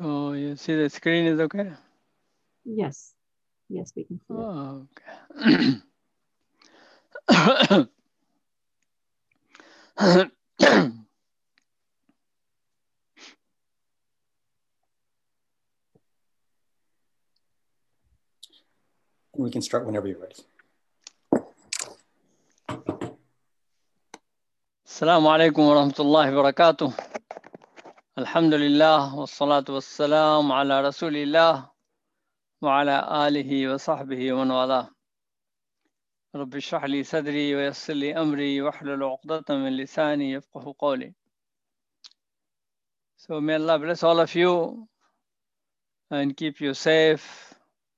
So you see the screen is okay? Yes. Yes, we can see it. Okay. We can start whenever you're ready. السلام عليكم ورحمة الله وبركاته. الحمد لله والصلاة والسلام على رسول الله وعلى آله وصحبه ومن والاه. رب اشرح لي صدري ويسر لي أمري واحلل عقدة من لساني يفقه قولي. So may Allah bless all of you and keep you safe.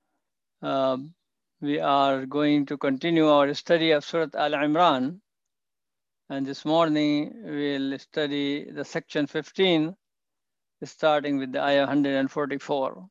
We are going to continue our study of Surah Al-Imran, and this morning we'll study the section 15, starting with the ayah 144.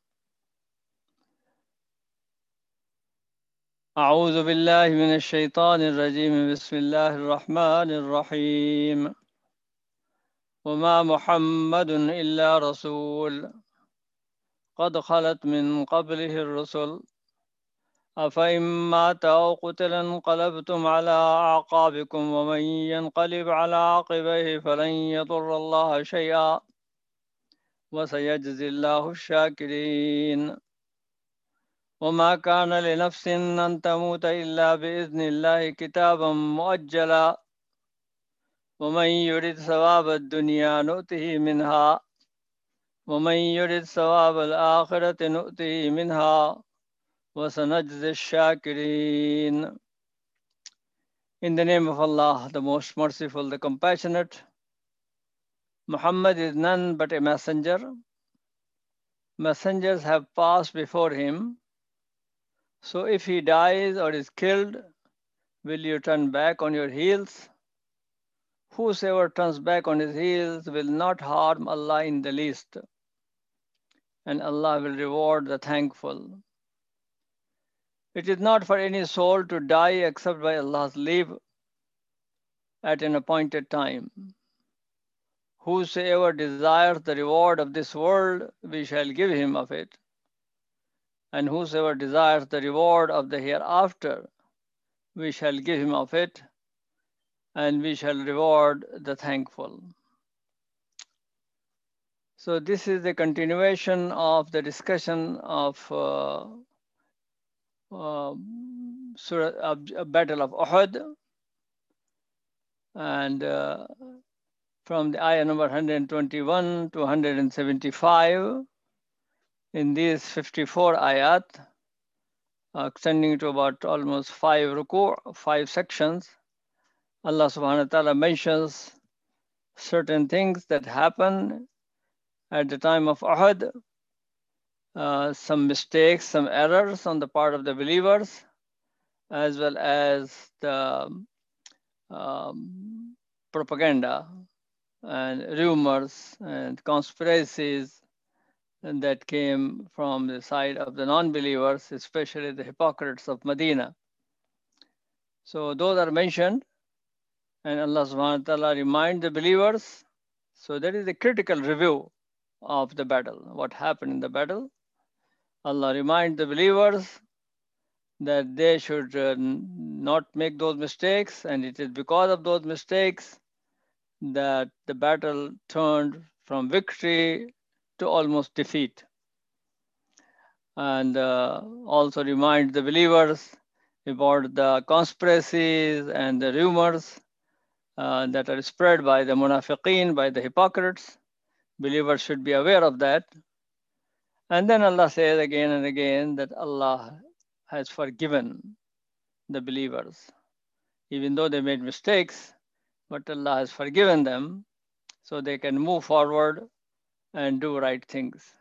أعوذ بالله من الشيطان الرجيم بسم الله الرحمن الرحيم وما محمد إلا رسول قد خلت من قبله الرسل أفإن مات أو قتل انقلبتم على أعقابكم ومن ينقلب على عقبيه فلن يضر الله شيئا وسيجزي الله الشاكرين وما كان لنفس أن تموت إلا بإذن الله كتابا مؤجلا ومن يرد ثواب الدنيا نؤته منها ومن يرد ثواب الآخرة نؤته منها وسنجزي الشاكرين. In the name of Allah, the most merciful, the compassionate. Muhammad is none but a messenger. Messengers have passed before him. So if he dies or is killed, will you turn back on your heels? Whosoever turns back on his heels will not harm Allah in the least, and Allah will reward the thankful. It is not for any soul to die except by Allah's leave at an appointed time. Whosoever desires the reward of this world, we shall give him of it. And whosoever desires the reward of the hereafter, we shall give him of it, and we shall reward the thankful. So this is the continuation of the discussion of Battle of Uhud, and from the ayah number 121 to 175, in these 54 ayat, extending to about almost 5 ruku', 5 sections, Allah subhanahu wa ta'ala mentions certain things that happen at the time of Uhud, some mistakes, some errors on the part of the believers, as well as the propaganda and rumors and conspiracies that came from the side of the non-believers, especially the hypocrites of Medina. So those are mentioned, and Allah subhanahu wa ta'ala remind the believers. So that is a critical review of the battle, what happened in the battle. Allah remind the believers that they should not make those mistakes, and it is because of those mistakes that the battle turned from victory to almost defeat. And also remind the believers about the conspiracies and the rumors that are spread by the munafiqeen, by the hypocrites. Believers should be aware of that. And then Allah says again and again that Allah has forgiven the believers. Even though they made mistakes, but Allah has forgiven them so they can move forward and do right things.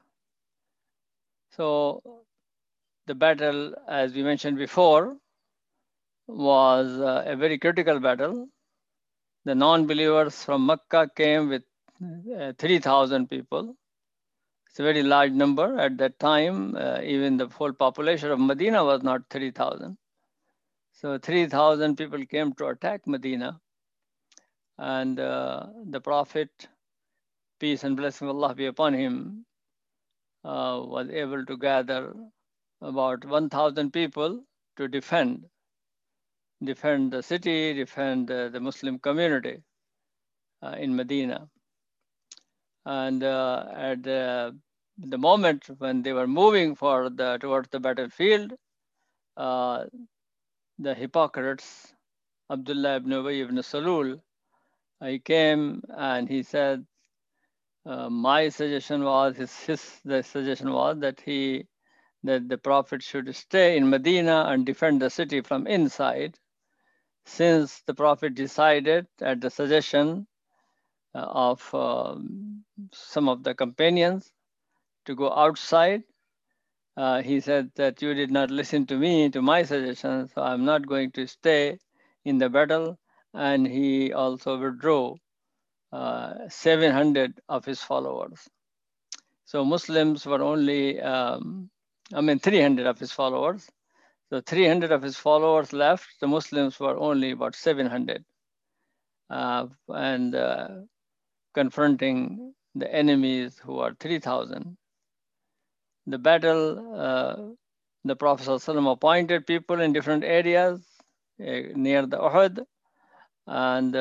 So the battle, as we mentioned before, was a very critical battle. The non-believers from Mecca came with 3,000 people. It's a very large number at that time. Even the whole population of Medina was not 3,000. So 3,000 people came to attack Medina. And the Prophet, peace and blessing of Allah be upon him, was able to gather about 1,000 people to defend the city, defend the Muslim community in Medina. And at the moment when they were moving towards the battlefield, the hypocrites, Abdullah ibn Ubay ibn Salul, he came and he said, my suggestion was, the suggestion was that the Prophet should stay in Medina and defend the city from inside, since the Prophet decided at the suggestion of some of the companions to go outside. He said that you did not listen to me, to my suggestion, so I'm not going to stay in the battle. And he also withdrew 700 of his followers. So Muslims were only, 300 of his followers. So 300 of his followers left. The Muslims were only about 700. And confronting the enemies who are 3,000. The battle, the Prophet ﷺ appointed people in different areas near the Uhud, and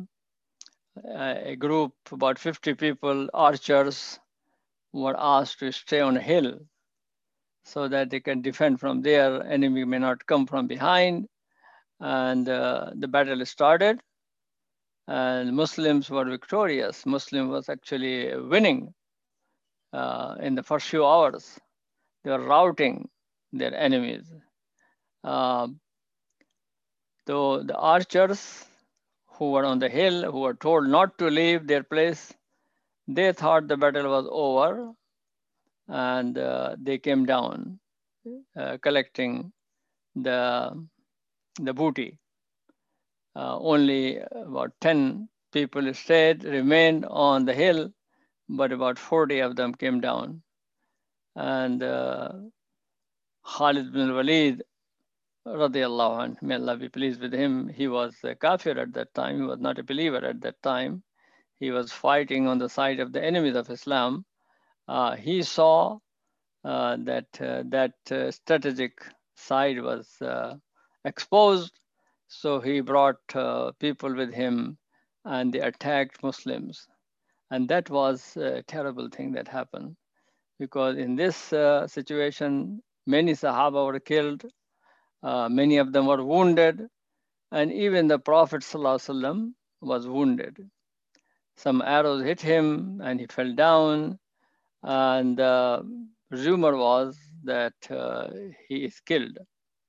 a group, about 50 people, archers, were asked to stay on a hill so that they can defend from there. Enemy may not come from behind. And the battle started, and Muslims were victorious. Muslim was actually winning in the first few hours. They were routing their enemies. Though the archers who were on the hill, who were told not to leave their place, they thought the battle was over, and they came down collecting the booty. Only about 10 people remained on the hill, but about 40 of them came down. And Khalid bin Walid, radiallahu anh, may Allah be pleased with him, he was a kafir at that time. He was not a believer at that time. He was fighting on the side of the enemies of Islam. He saw that strategic side was exposed. So he brought people with him, and they attacked Muslims. And that was a terrible thing that happened, because in this situation, many Sahaba were killed, many of them were wounded, and even the Prophet ﷺ was wounded. Some arrows hit him and he fell down, and the rumor was that he is killed.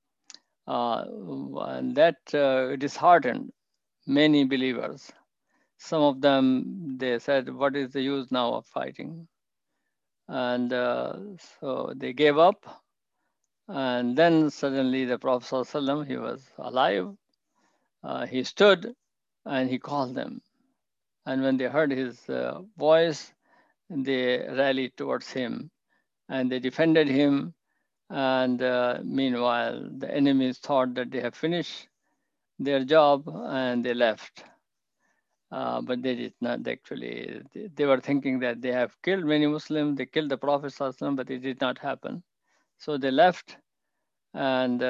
And that disheartened many believers. Some of them, they said, what is the use now of fighting? And so they gave up. And then suddenly the Prophet ﷺ, he was alive. He stood and he called them. And when they heard his voice, they rallied towards him and they defended him. And meanwhile, the enemies thought that they have finished their job and they left. But they did not actually. They were thinking that they have killed many Muslims, they killed the Prophet ﷺ, but it did not happen. So they left, and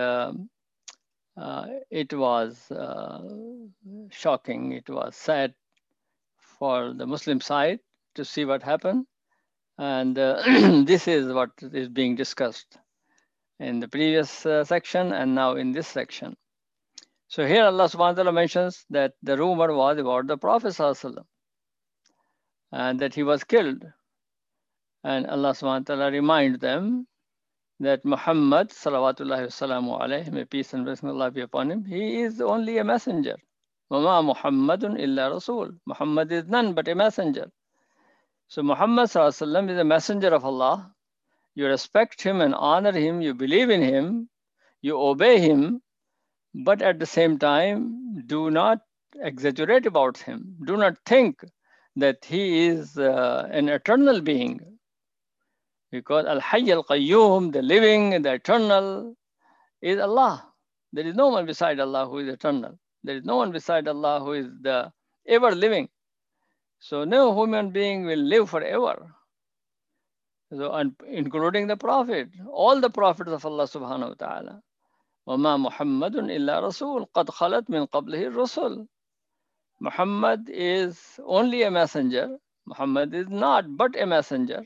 it was shocking. It was sad for the Muslim side to see what happened. And this is what is being discussed in the previous section and now in this section. So here Allah subhanahu wa ta'ala mentions that the rumor was about the Prophet ﷺ, and that he was killed. And Allah subhanahu wa ta'ala reminds them that Muhammad salawatullahi wassalamu alayhi, may peace and blessing of Allah be upon him, he is only a messenger. وَمَا مُحَمَّدٌ إِلَّا رَسُولٌ. Muhammad is none but a messenger. So Muhammad sallallahu alaihi wasallam is a messenger of Allah. You respect him and honor him, you believe in him, you obey him, but at the same time, do not exaggerate about him. Do not think that he is an eternal being. Because Al-Hayy Al-Qayyum, the living and the eternal, is Allah. There is no one beside Allah who is eternal. There is no one beside Allah who is the ever living. So no human being will live forever. So, and including the Prophet, all the prophets of Allah subhanahu wa ta'ala. وَمَا مُحَمَّدٌ إِلَّا رَسُولٌ قَدْ خَلَتْ مِنْ قَبْلِهِ الرُّسُلُ. Muhammad is only a messenger. Muhammad is not but a messenger.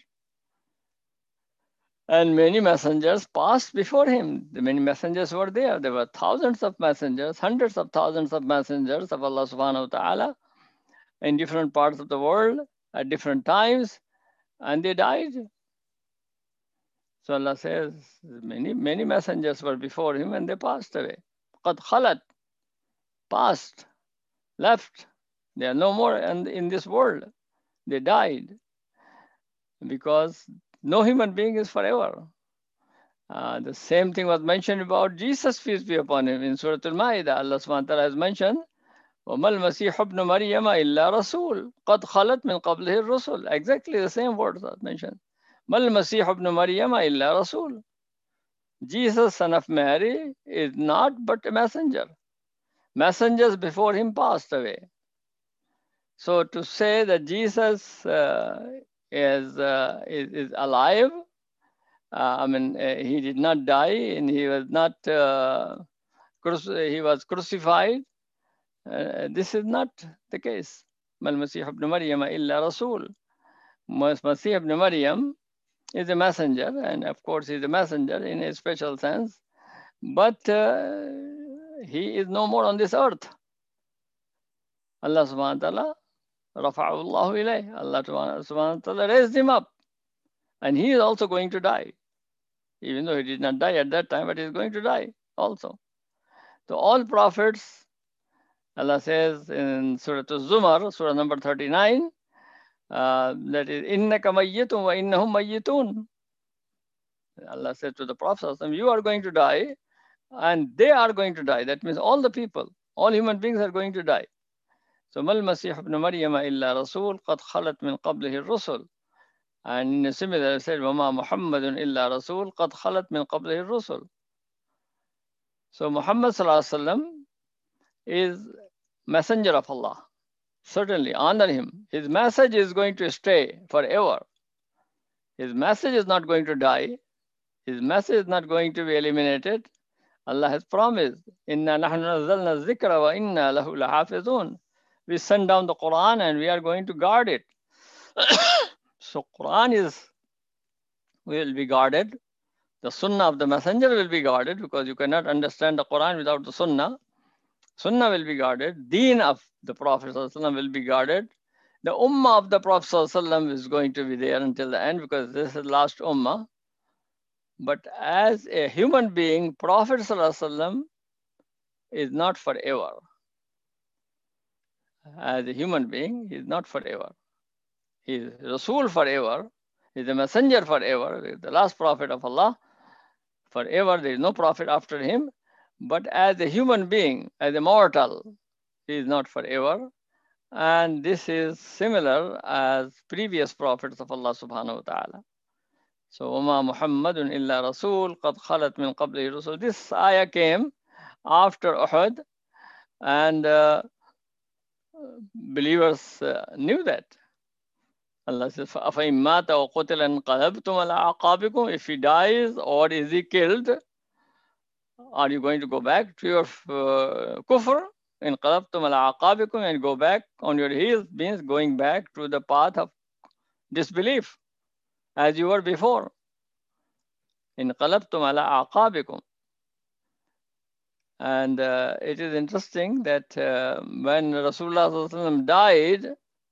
And many messengers passed before him. Many messengers were there. There were thousands of messengers, hundreds of thousands of messengers of Allah subhanahu wa ta'ala in different parts of the world at different times, and they died. So Allah says, many messengers were before him and they passed away. قَدْ خَلَتْ, passed, left. They are no more in this world. They died because no human being is forever. The same thing was mentioned about Jesus, peace be upon him, in Surah Al-Ma'idah. Allah subhanahu wa ta'ala has mentioned, وَمَا الْمَسِيحُ ابْنُ مَرْيَمَ إِلَّا رَسُولٌ قَدْ خَلَتْ مِنْ قَبْلِهِ الرُّسُلُ. Exactly the same words are mentioned. مَا الْمَسِيحُ ابْنُ مَرْيَمَ إِلَّا رَسُولٌ. Jesus, son of Mary, is not but a messenger. Messengers before him passed away. So to say that Jesus is alive, he did not die and he was not he was crucified. This is not the case. Mal Masih ibn Maryam illa Rasul. Masih ibn Maryam is a messenger, and of course he's a messenger in a special sense, but he is no more on this earth. Allah subhanahu wa ta'ala rafa'ahu Allahu ilayh. Allah subhanahu wa ta'ala raised him up, and he is also going to die. Even though he did not die at that time, but he is going to die also. So all prophets, Allah says in Surah Al-Zumar, Surah number 39, that is, إِنَّكَ مَيِّتٌ وَإِنَّهُمْ مَيِّتُونَ. Allah said to the Prophet, you are going to die, and they are going to die. That means all the people, all human beings are going to die. So, مَا الْمَسِيحُ ابْنُ مَرْيَمَ إِلَّا رَسُولٌ قَدْ خَلَتْ مِنْ قَبْلِهِ الرُّسُلُ. And in a similar said, وَمَا مُحَمَّدٌ إِلَّا رَسُولٌ قَدْ خَلَتْ مِنْ قَبْلِهِ الرُّسُلُ. So Muhammad sallallahu alaihi wasallam is messenger of Allah. Certainly honor him. His message is going to stay forever. His message is not going to die. His message is not going to be eliminated. Allah has promised, Inna nahnu nazzalna dhikra wa inna lahu lahafizun. We send down the Quran and we are going to guard it. So Quran will be guarded. The Sunnah of the Messenger will be guarded, because you cannot understand the Quran without the Sunnah. Sunnah will be guarded. Deen of the Prophet ﷺ will be guarded. The Ummah of the Prophet ﷺ is going to be there until the end, because this is the last Ummah. But as a human being, Prophet ﷺ is not forever. As a human being, he is not forever. He is Rasul forever. He is a messenger forever. He is the last Prophet of Allah forever. There is no Prophet after him. But as a human being, as a mortal, he is not forever. And this is similar as previous prophets of Allah subhanahu wa ta'ala. So, وَمَا مُحَمَّدٌ إِلَّا رَسُولٌ قَدْ خَلَتْ مِنْ قَبْلِهِ الرُّسُلُ. This ayah came after Uhud, and believers knew that. Allah says, أَفَإِن مَّاتَ وَقُتِلَ انقلبتم عَلَىٰ أَعْقَابِكُمْ. If he dies or is he killed, are you going to go back to your kufr? انقلبتم عَلَىٰ أَعْقَابِكُمْ, and go back on your heels means going back to the path of disbelief as you were before. انقلبتم عَلَىٰ أَعْقَابِكُمْ. And it is interesting that when Rasulullah died,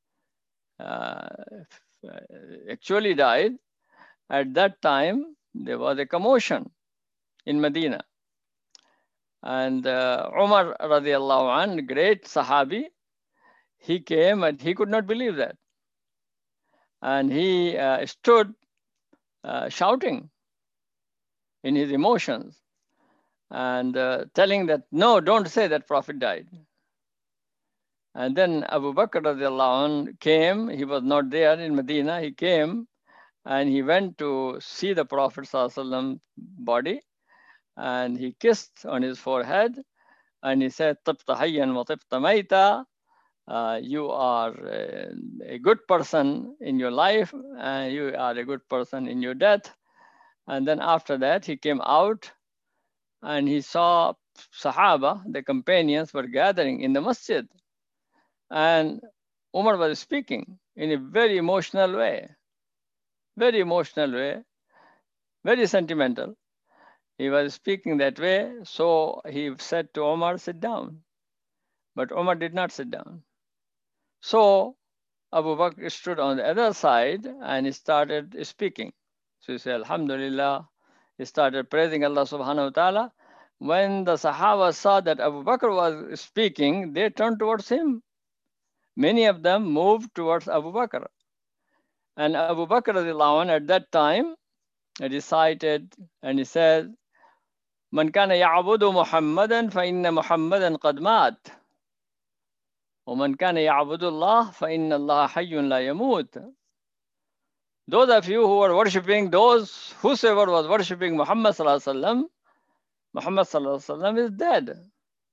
actually died, at that time there was a commotion in Medina. And Umar radiallahu anh, great Sahabi, he came and he could not believe that. And he stood shouting in his emotions and telling that, no, don't say that Prophet died. And then Abu Bakr radiallahu anh came. He was not there in Medina. He came and he went to see the Prophet sallallahu alaihi wasallam body, and he kissed on his forehead and he said, "Tibta hayyan wa tibta mayta." you are a good person in your life, and you are a good person in your death. And then after that, he came out and he saw Sahaba, the companions, were gathering in the masjid. And Umar was speaking in a very emotional way, very sentimental. He was speaking that way. So he said to Umar, sit down. But Umar did not sit down. So Abu Bakr stood on the other side and he started speaking. So he said, Alhamdulillah. He started praising Allah subhanahu wa ta'ala. When the Sahaba saw that Abu Bakr was speaking, they turned towards him. Many of them moved towards Abu Bakr. And Abu Bakr at that time recited and he said, Man kana ya'budu Muhammadan fa inna Muhammadan qad mat. وَمَنْ كَانَ يَعْبُدُ اللَّهَ فَإِنَّ اللَّهَ حَيٌّ لَا يَمُوتُ. Those of you who were worshipping, whosoever was worshipping Muhammad sallallahu alaihi wasallam, Muhammad sallallahu alaihi wasallam is dead.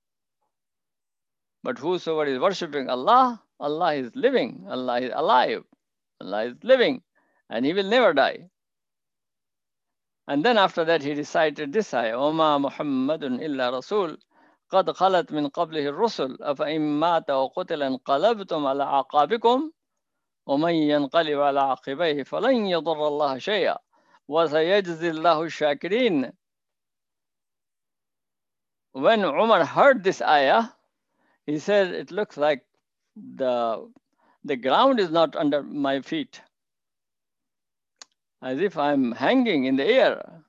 But whosoever is worshipping Allah, Allah is living, Allah is alive, Allah is living, and He will never die. And then after that he recited this ayah, وَمَا مُحَمَّدٌ إِلَّا رَسُولٌ قد خلت من قبله الرسل أفإن مات وقتل انقلبتم على أعقابكم ومن ينقلب على عقبيه فلن يضر الله شيئا وسيجزي الله الشاكرين. When Umar heard this ayah, he said, it looks like the ground is not under my feet, as if I'm hanging in the air.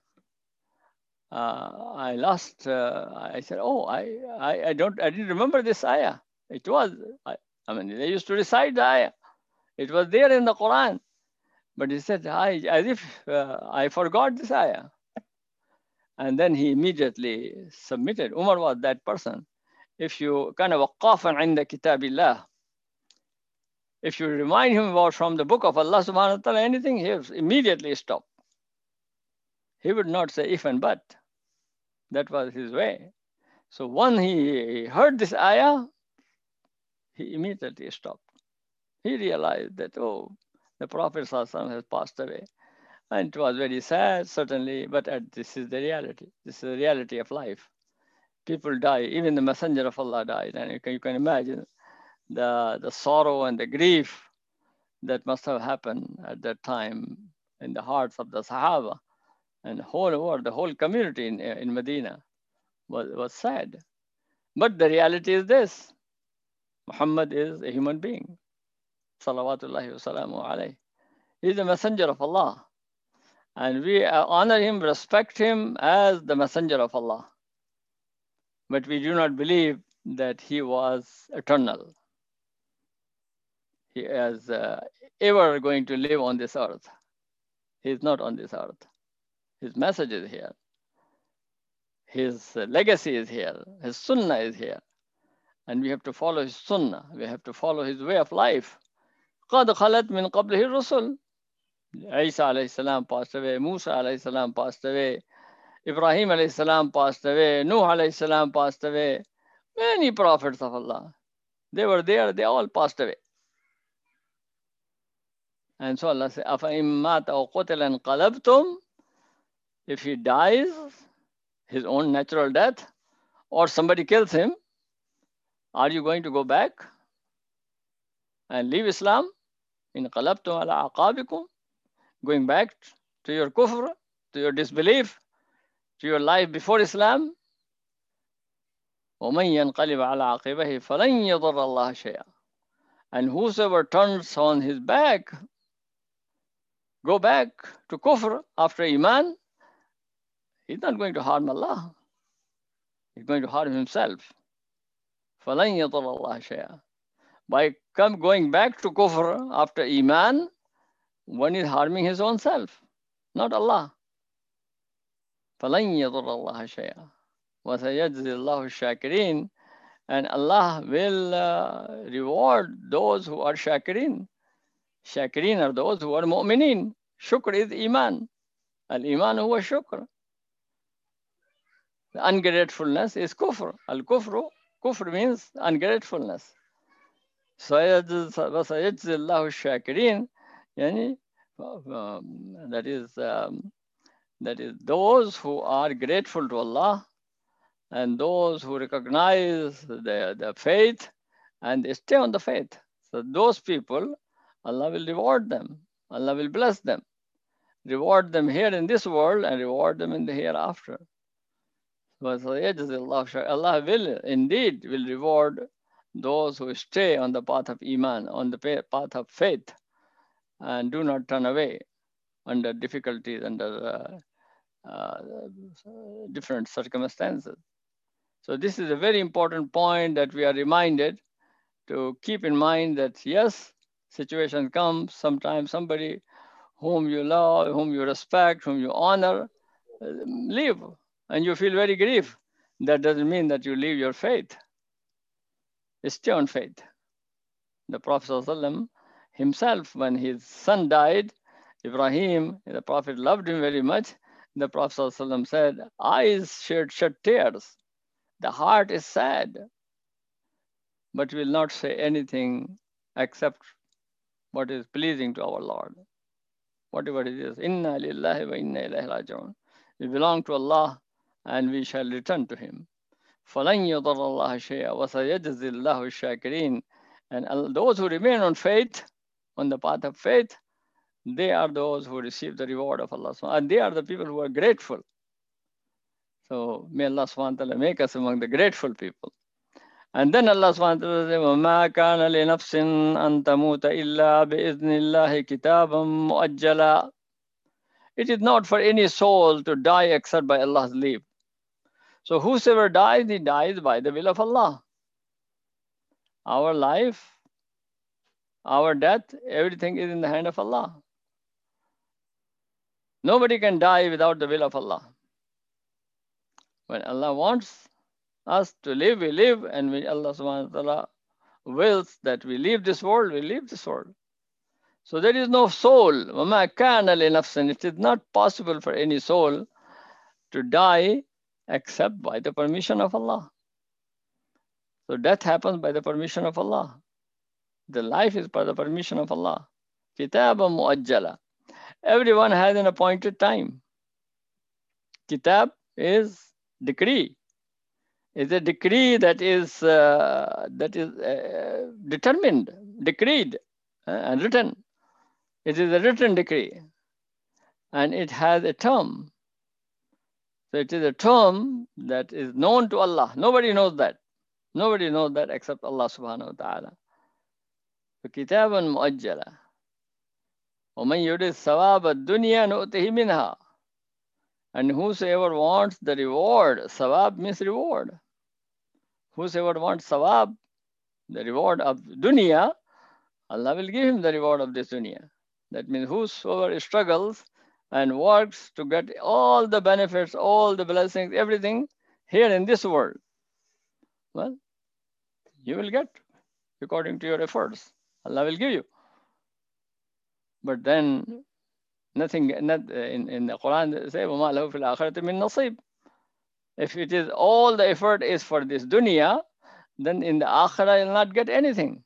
I said, oh, I didn't remember this ayah. It was, I mean, they used to recite the ayah. It was there in the Quran. But he said, as if I forgot this ayah. And then he immediately submitted. Umar was that person. If you kind of waqafan inda kitabillah, if you remind him about from the book of Allah subhanahu wa ta'ala anything, he would immediately stop. He would not say if and but. That was his way. So when he heard this ayah, he immediately stopped. He realized that, oh, the Prophet ﷺ has passed away. And it was very sad, certainly, but this is the reality. This is the reality of life. People die. Even the Messenger of Allah died. And you can imagine the sorrow and the grief that must have happened at that time in the hearts of the Sahaba. And the whole community in Medina was sad. But the reality is this. Muhammad is a human being. Salawatullahi wa salamu alayhi. He is the messenger of Allah. And we honor him, respect him as the messenger of Allah. But we do not believe that he was eternal. He is ever going to live on this earth. He is not on this earth. His message is here. His legacy is here. His sunnah is here. And we have to follow his sunnah. We have to follow his way of life. قَدْ خَلَتْ مِنْ قَبْلِهِ الرُّسُلُ. Isa alayhi salam passed away. Musa alayhi salam passed away. Ibrahim alayhi salam passed away. Nuh alayhi salam passed away. Many prophets of Allah. They were there. They all passed away. And so Allah said, أَفَإِن مَّاتَ أَوْ قُتِلَ انْقَلَبْتُمْ. If he dies, his own natural death, or somebody kills him, are you going to go back and leave Islam? انقلبتم على عقابكم. Going back to your kufr, to your disbelief, to your life before Islam. وَمَنْ يَنْقَلِبَ عَلَى عَقِبَيْهِ فَلَنْ يَضُرَّ اللَّهَ شَيْئًا. And whosoever turns on his back, go back to kufr after iman, he's not going to harm Allah. He's going to harm himself. فَلَنْ يَضُرَّ اللَّهَ شَيْئًا. By going back to kufr after iman, one is harming his own self, not Allah. فَلَنْ يَضُرَّ اللَّهَ شَيْئًا وَسَيَجْزِي اللَّهُ الشَّاكِرِينَ. And Allah will reward those who are shakirin. Shakirin are those who are mu'minin. Shukr is iman. Al-iman huwa shukr. The ungratefulness is kufr. Al-kufr means ungratefulness. وَسَيَجْزِي اللَّهُ الشَّاكِرِينَ. That is those who are grateful to Allah and those who recognize the faith and they stay on the faith. So those people, Allah will reward them. Allah will bless them. Reward them here in this world and reward them in the hereafter. Allah will indeed reward those who stay on the path of Iman, on the path of faith, and do not turn away under difficulties, under different circumstances. So this is a very important point that we are reminded to keep in mind that yes, situations come, sometimes somebody whom you love, whom you respect, whom you honor, leave, and you feel very grief. That doesn't mean that you leave your faith. Stay on faith. The Prophet ﷺ himself, when his son died, Ibrahim, the Prophet loved him very much. The Prophet ﷺ said, eyes shed tears. The heart is sad, but will not say anything except what is pleasing to our Lord. Whatever it is, Inna lillahi wa inna ilayhi raji'un. We belong to Allah and we shall return to Him. فَلَنْ يَضَرَّ اللَّهَ شَيْئًا وَسَيَجْزِي اللَّهُ الشَّاكِرِينَ. And those who remain on faith, on the path of faith, they are those who receive the reward of Allah. And they are the people who are grateful. So may Allah subhanahu wa ta'ala make us among the grateful people. And then Allah subhanahu wa ta'ala says, وَمَا كَانَ لِنَفْسٍ أَن تَمُوتَ إِلَّا بِإِذْنِ اللَّهِ كِتَابًا مُؤَجَّلًا. It is not for any soul to die except by Allah's leave. So whosoever dies, he dies by the will of Allah. Our life, our death, everything is in the hand of Allah. Nobody can die without the will of Allah. When Allah wants us to live, we live, and when Allah subhanahu wa ta'ala wills that we leave this world, we leave this world. So there is no soul. وَمَا كَانَ لِنَفْسٍ. It is not possible for any soul to die except by the permission of Allah. So death happens by the permission of Allah. The life is by the permission of Allah. Kitabam muajjala. Everyone has an appointed time. Kitab is decree. It's a decree that is determined, decreed, and written. It is a written decree, and it has a term. So it is a term that is known to Allah. Nobody knows that. Nobody knows that except Allah subhanahu wa ta'ala. So kitaban muajjala. وَمَنْ يُرِدْ ثَوَابَ الدُّنْيَا نُؤْتِهِ مِنْهَا. And whosoever wants the reward, sawab means reward. Whosoever wants sawab, the reward of dunya, Allah will give him the reward of this dunya. That means whosoever struggles and works to get all the benefits, all the blessings, everything here in this world, well, you will get according to your efforts. Allah will give you. But then nothing, in the Quran, they say, وَمَا لَهُ فِي الْآخِرَةِ مِن نَصِيبٍ. If it is all the effort is for this dunya, then in the akhirah you'll not get anything.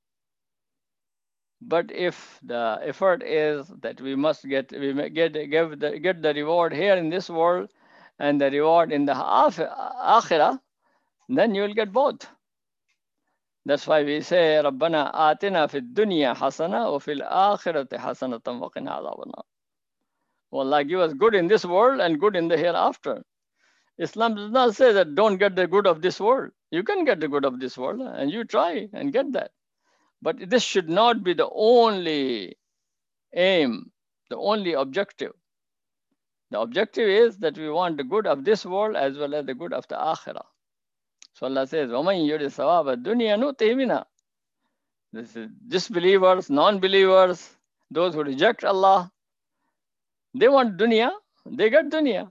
But if the effort is that we must get the reward here in this world and the reward in the akhirah, then you will get both. That's why we say, رَبَّنَا آتِنَا فِي الدُّنْيَا حَسَنَةً وَفِي الْآخِرَةِ حَسَنَةً وَقِنَا عَذَابَ النَّارِ. Oh Allah, give us good in this world and good in the hereafter. Islam does not say that don't get the good of this world. You can get the good of this world and you try and get that. But this should not be the only aim, the only objective. The objective is that we want the good of this world as well as the good of the akhirah. So Allah says, وَمَنْ يُرِدْ ثَوَابَ الدُّنْيَا نُؤْتِهِ مِنْهَا. This is disbelievers, non-believers, those who reject Allah. They want dunya, they get dunya.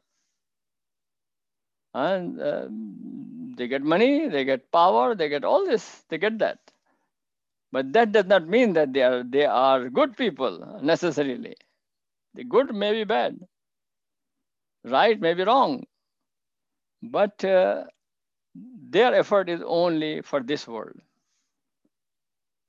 And they get money, they get power, they get all this, they get that. But that does not mean that they are good people necessarily. The good may be bad, right may be wrong, but their effort is only for this world.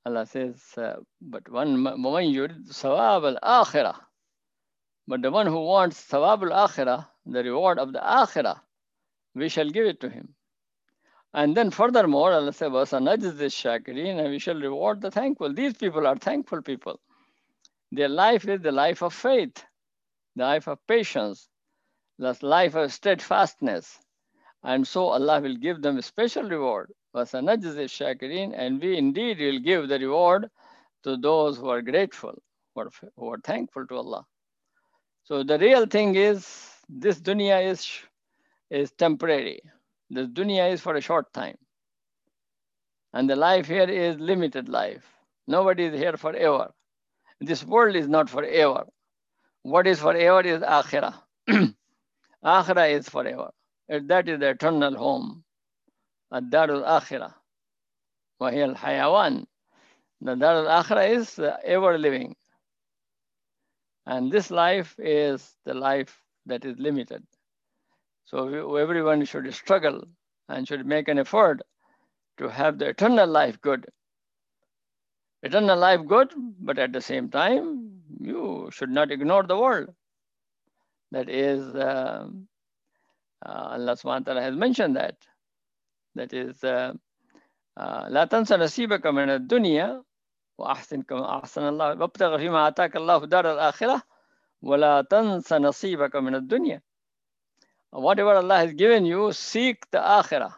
Allah says, but one yurid sawab al-akhirah. But the one who wants sawab al-akhirah, the reward of the akhirah, we shall give it to him. And then furthermore, Allah says, وَسَنَجْزِ الشَّاكِرِينَ, and we shall reward the thankful. These people are thankful people. Their life is the life of faith, the life of patience, the life of steadfastness. And so Allah will give them a special reward. وَسَنَجْزِ الشَّاكِرِينَ, and we indeed will give the reward to those who are grateful, who are thankful to Allah. So the real thing is, this dunya is temporary. This dunya is for a short time. And the life here is limited life. Nobody is here forever. This world is not forever. What is forever is akhirah. Akhirah is forever. That is the eternal home. Ad-darul akhirah. Wa hiya al-hayawan. The darul akhirah is ever living. And this life is the life that is limited. So everyone should struggle and should make an effort to have the eternal life good. Eternal life good, but at the same time, you should not ignore the world. That is, Allah subhanahu wa ta'ala has mentioned that. That is, لا تنسى نصيبك من الدنيا وأحسن كما أحسن الله وابتغ فيما آتاك الله دار الآخرة ولا تنسى نصيبك من الدنيا. Whatever Allah has given you, seek the akhirah.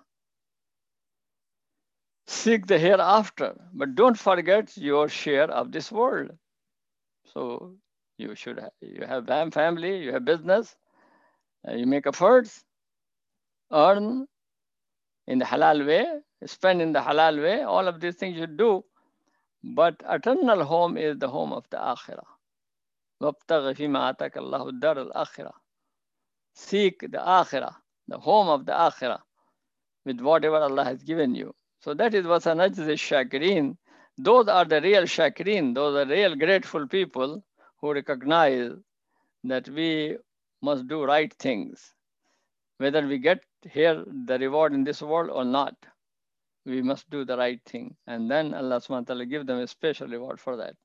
Seek the hereafter, but don't forget your share of this world. So you have family, you have business, you make efforts, earn in the halal way, spend in the halal way, all of these things you do. But eternal home is the home of the akhirah. وَابْتَغِ فِيمَا آتَاكَ اللَّهُ الدَّارَ الْآخِرَةِ. Seek the akhirah, the home of the akhirah, with whatever Allah has given you. So that is what وَسَنَجْزِ الشَّاكِرِينَ. Those are the real shakirin, those are real grateful people who recognize that we must do right things. Whether we get here the reward in this world or not, we must do the right thing. And then Allah subhanahu wa ta'ala give them a special reward for that.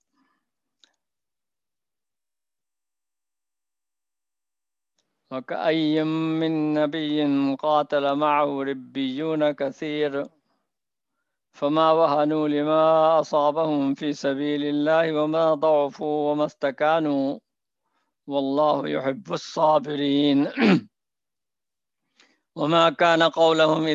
وَكَأَيٍّ مِّن نَّبِيٍّ قَاتَلَ مَعَهُ رِبِّيُّونَ كَثِيرٌ فما وهنوا لما أصابهم في سبيل الله وما ضعفوا وما استكانوا والله يحب الصابرين وما كان قولهم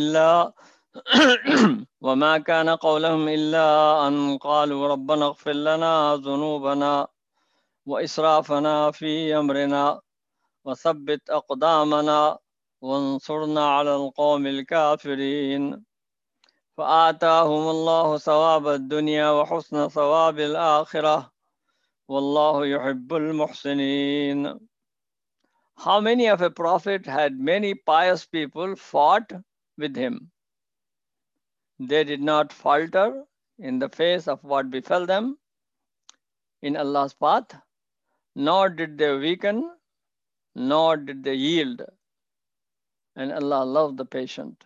إلا أن قالوا ربنا اغفر لنا ذنوبنا وإسرافنا في أمرنا وثبت أقدامنا وانصرنا على القوم الكافرين فآتاهم الله ثواب الدنيا وحسن ثواب الآخرة والله يحب المحسنين. How many of a prophet had many pious people fought with him? They did not falter in the face of what befell them in Allah's path, nor did they weaken, nor did they yield. And Allah loved the patient.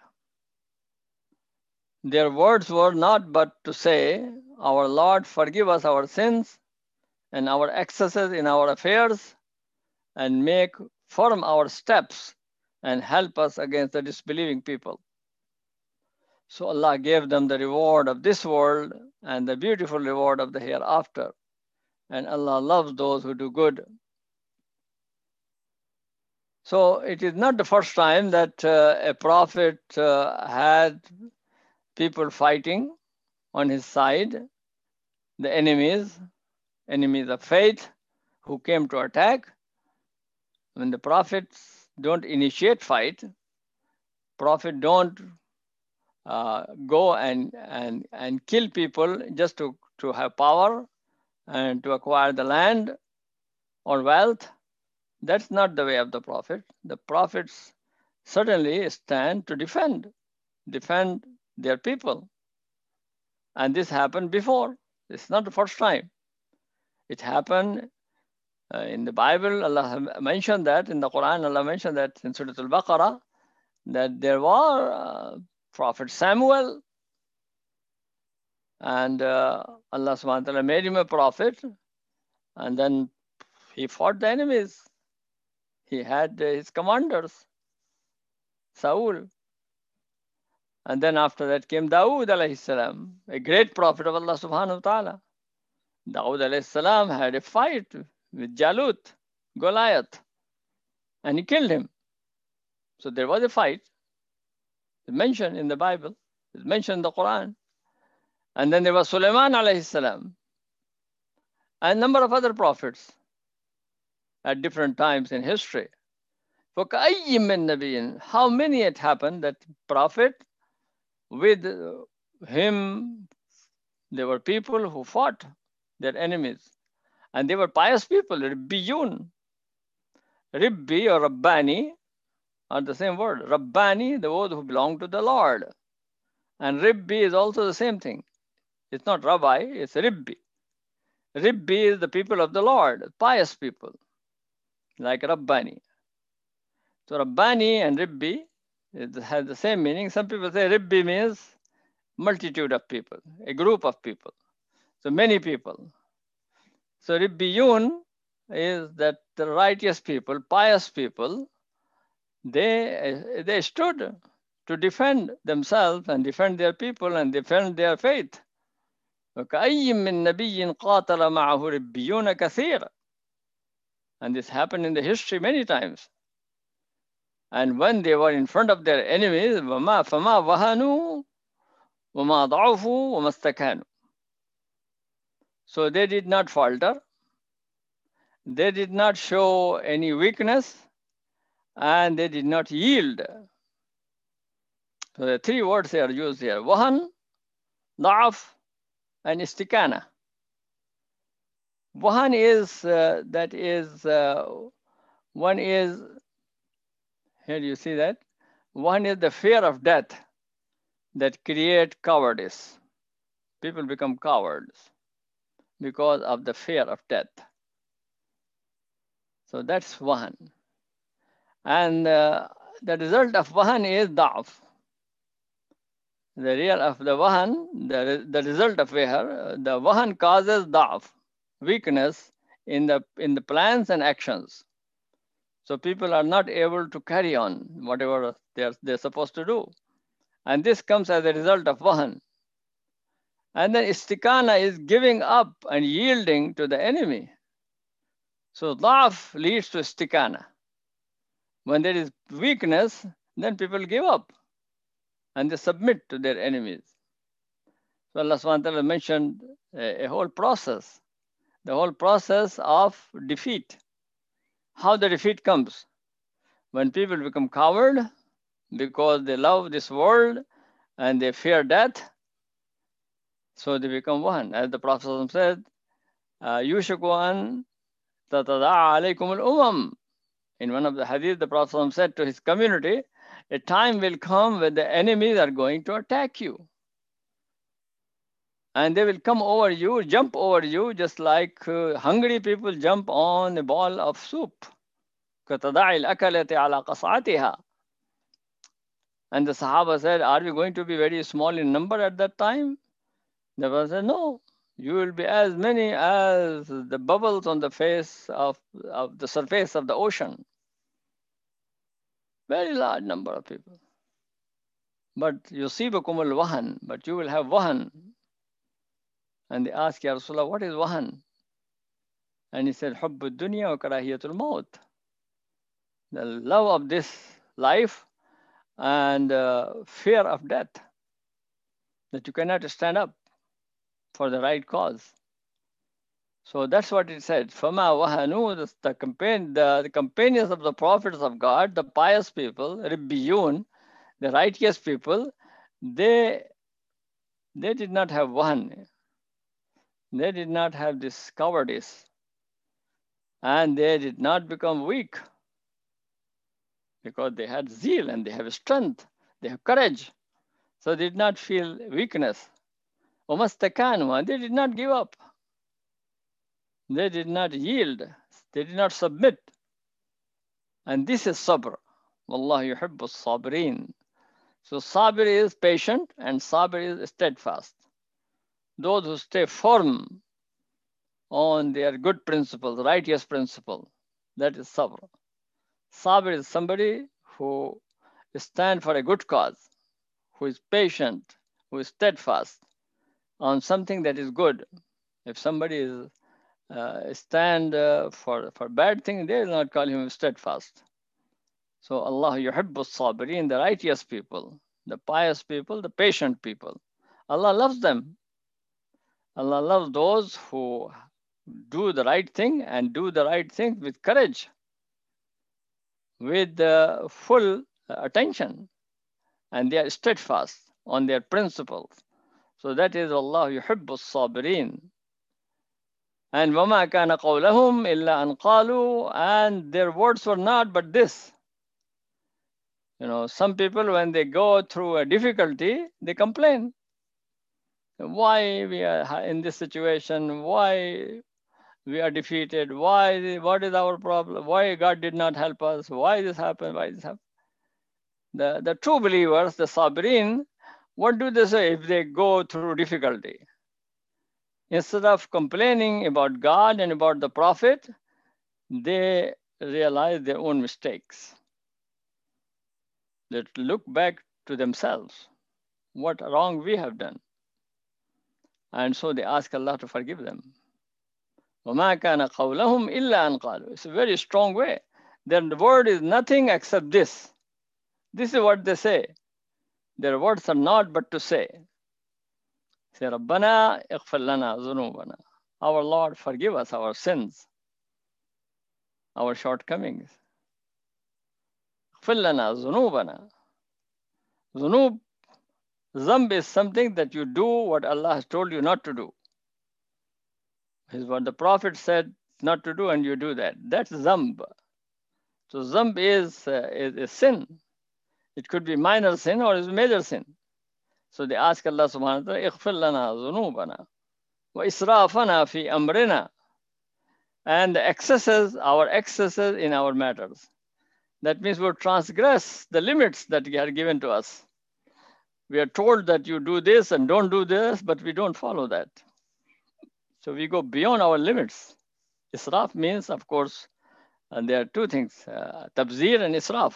Their words were not but to say, our Lord, forgive us our sins and our excesses in our affairs, and make firm our steps and help us against the disbelieving people. So Allah gave them the reward of this world and the beautiful reward of the hereafter. And Allah loves those who do good. So it is not the first time that a prophet had people fighting on his side, the enemies of faith who came to attack. When the prophets don't initiate fight, prophet don't go and kill people just to have power and to acquire the land or wealth. That's not the way of the prophet. The prophets certainly stand to defend their people. And this happened before. It's not the first time. It happened in the Bible. Allah mentioned that. In the Quran, Allah mentioned that in Surah Al-Baqarah, that there were Prophet Samuel And Allah subhanahu wa ta'ala made him a prophet, and then he fought the enemies. He had his commanders, Saul. And then after that came Dawood alayhi salam, a great prophet of Allah subhanahu wa ta'ala. Dawood alayhi salam had a fight with Jalut, Goliath, and he killed him. So there was a fight. It's mentioned in the Bible. It's mentioned in the Quran. And then there was Sulaiman alayhi salam, and a number of other prophets at different times in history. فَكَأَيٍّ مِّن نَبِيٍّ, how many it happened that prophet, with him, there were people who fought their enemies. And they were pious people, Ribbiyun. Ribbi or Rabbani are the same word. Rabbani, the word who belong to the Lord. And Ribbi is also the same thing. It's not Rabbi, it's Ribbi. Ribbi is the people of the Lord, pious people, like Rabbani. So Rabbani and Ribbi has the same meaning. Some people say Ribbi means multitude of people, a group of people. So many people. So Ribbiyun is that the righteous people, pious people, they stood to defend themselves and defend their people and defend their faith. وَكَأَيٍّ مِّن نَبِيٍّ قَاتَلَ مَعَهُ رِبِّيُّونَ كَثِيرًا. And this happened in the history many times. And when they were in front of their enemies, فَمَا وَهَنُوا وَمَا ضَعُفُوا وَمَا اسْتَكَانُوا. So they did not falter. They did not show any weakness, and they did not yield. So the three words they are used here: wahan, da'af, and istikana. Wahan is one is, here you see that, one is the fear of death that create cowardice. People become cowards because of the fear of death. So that's wahan. And the result of wahan is da'af. The real of the wahan, the result of the wahan causes da'af, weakness in the plans and actions. So people are not able to carry on whatever they're supposed to do. And this comes as a result of wahan. And then istikana is giving up and yielding to the enemy. So da'af leads to istikana. When there is weakness, then people give up and they submit to their enemies. So Allah subhanahu wa ta'ala mentioned a whole process, the whole process of defeat. How the defeat comes? When people become coward because they love this world and they fear death, so they become one. As the Prophet said, Yushaku an tatada'a alaykum al-umam. In one of the hadith, the Prophet said to his community, a time will come when the enemies are going to attack you. And they will come over you, jump over you, just like hungry people jump on a ball of soup. And the Sahaba said, are we going to be very small in number at that time? The Prophet said, no, you will be as many as the bubbles on the face of the surface of the ocean. Very large number of people. But yusibukum al-wahan, but you will have wahan. And they asked, Ya Rasulullah, what is wahan? And he said, Hubbu dunya wa karahiyatul maut. The love of this life and fear of death. That you cannot stand up for the right cause. So that's what it said. Fama wahanu, the companions of the prophets of God, the pious people, Ribbiyun, the righteous people, they did not have wahan. They did not have this cowardice. And they did not become weak. Because they had zeal and they have strength. They have courage. So they did not feel weakness. Umastakanu, they did not give up. They did not yield. They did not submit. And this is sabr. Wallahu yuhibbu sabirin. So sabr is patient and sabr is steadfast. those who stay firm on their good principles, righteous principle. That is sabr. Sabr is somebody who stands for a good cause, who is patient, who is steadfast on something that is good. If somebody is stand for bad thing, they will not call him steadfast. So Allah yuhibbu sabirin, the righteous people, the pious people, the patient people. Allah loves them. Allah loves those who do the right thing and do the right thing with courage, with full attention, and they are steadfast on their principles. So that is Allah yuhibbu sabirin. And وَمَا كَانَ قَوْلَهُمْ إِلَّا أَنْ قَالُوا, and their words were not but this. Some people, when they go through a difficulty, they complain. Why we are in this situation? Why we are defeated? What is our problem? Why God did not help us? Why this happened? Why this happened? The true believers, the sabirin, what do they say if they go through difficulty? Instead of complaining about God and about the Prophet, they realize their own mistakes. They look back to themselves, what wrong we have done. And so they ask Allah to forgive them. وَمَا كَانَ قَوْلَهُمْ إِلَّا أَنْ قَالُوا. It's a very strong way. Their word is nothing except this. This is what they say. Their words are not but to say. Say, رَبَّنَا اغْفِرْ لَنَا ذُنُوبَنَا. Our Lord, forgive us our sins, our shortcomings. اغْفِرْ لَنَا ذُنُوبَنَا. Zunub, zamb is something that you do what Allah has told you not to do. Is what the Prophet said not to do, and you do that. That's zamb. So zamb is sin. It could be minor sin or is major sin. So they ask Allah subhanahu wa ta'ala, اغفر لنا ذنوبنا وإسرافنا في أمرنا. And the excesses, our excesses in our matters. That means we transgress the limits that are given to us. We are told that you do this and don't do this, but we don't follow that. So we go beyond our limits. Israf means, of course, and there are two things, tabzir and israf.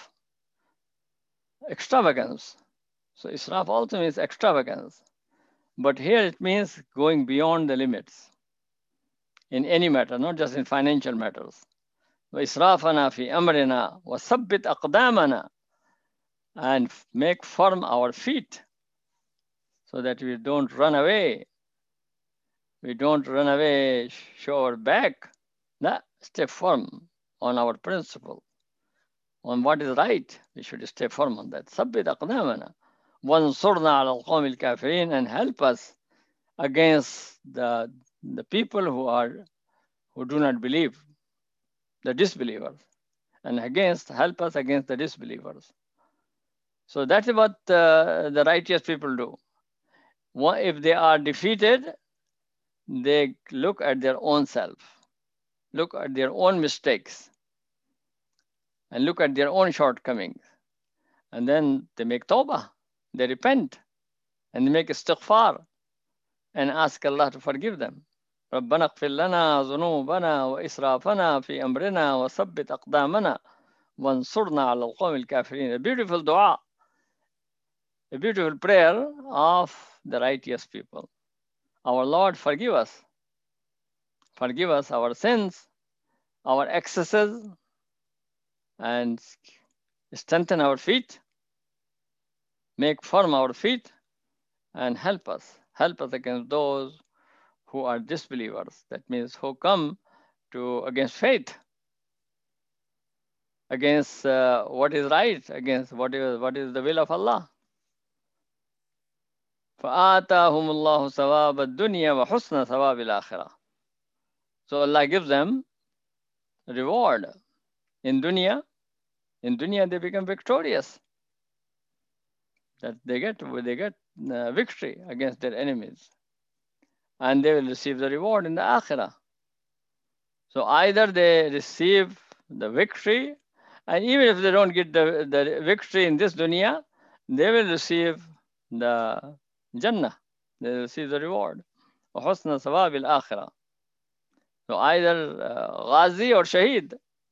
Extravagance. So israf also means extravagance. But here it means going beyond the limits in any matter, not just in financial matters. وَإِسْرَافَنَا فِي أَمْرِنَا وَثَبِّتْ أَقْدَامَنَا. And make firm our feet so that we don't run away. We don't run away, show our back. No, stay firm on our principle, on what is right. We should stay firm on that. ثَبِّتْ أَقْدَامَنَا وَانْصُرْنَا عَلَى الْقَوْمِ الْكَافِرِينَ. And help us against the people who do not believe, the disbelievers, and help us against the disbelievers. So that's what the righteous people do. If they are defeated, they look at their own self, look at their own mistakes, and look at their own shortcomings. And then they make tawbah, they repent, and they make istighfar, and ask Allah to forgive them. رَبَّنَا اغْفِرْ لَنَا ذُنُوبَنَا وَإِسْرَافَنَا فِي أَمْرِنَا وَثَبِّتْ أَقْدَامَنَا وَانْصُرْنَا عَلَى الْقَوْمِ الْكَافِرِينَ. A beautiful dua, a beautiful prayer of the righteous people. Our Lord, forgive us. Forgive us our sins, our excesses, and strengthen our feet, make firm our feet, and help us. Help us against those who are disbelievers. That means who come against faith, against what is right, against what is the will of Allah. فَآتَاهُمُ اللَّهُ ثَوَابَ الدُّنْيَا وَحُسْنَ ثَوَابِ الْآخِرَةِ. So Allah gives them reward in dunya. In dunya they become victorious. That they get victory against their enemies, and they will receive the reward in the akhirah. So either they receive the victory, and even if they don't get the victory in this dunya, they will receive the Jannah. They will receive the reward. وحسن ثواب الآخرة. So either Ghazi or Shaheed.